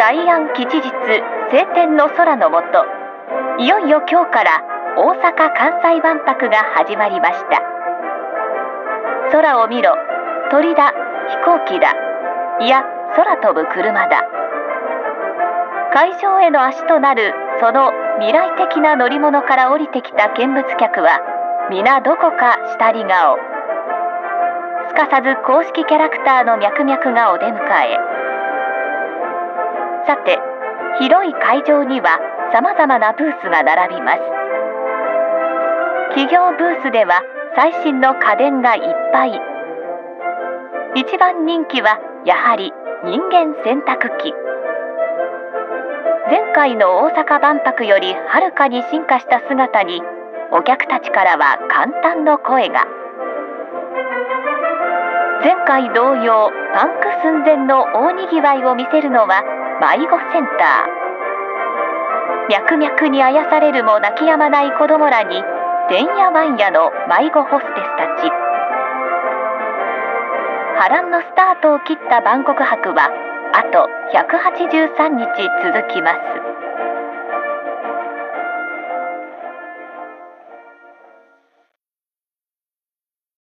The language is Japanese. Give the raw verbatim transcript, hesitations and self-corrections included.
大安吉日晴天の空の下、いよいよ今日から大阪・関西万博が始まりました。空を見ろ、鳥だ、飛行機だ、いや空飛ぶ車だ。会場への足となるその未来的な乗り物から降りてきた見物客は皆どこかしたり顔。すかさず公式キャラクターのミャクミャクがお出迎え。さて、広い会場にはさまざまなブースが並びます。企業ブースでは最新の家電がいっぱい。一番人気はやはり人間洗濯機。前回の大阪万博よりはるかに進化した姿に、お客たちからは感嘆の声が。前回同様、パンク寸前の大にぎわいを見せるのは迷子センター。ミャクミャクにあやされるも泣き止まない子供らに、てんやわんやの迷子ホステスたち。波乱のスタートを切った万国博は、あとひゃくはちじゅうさんにち続きます。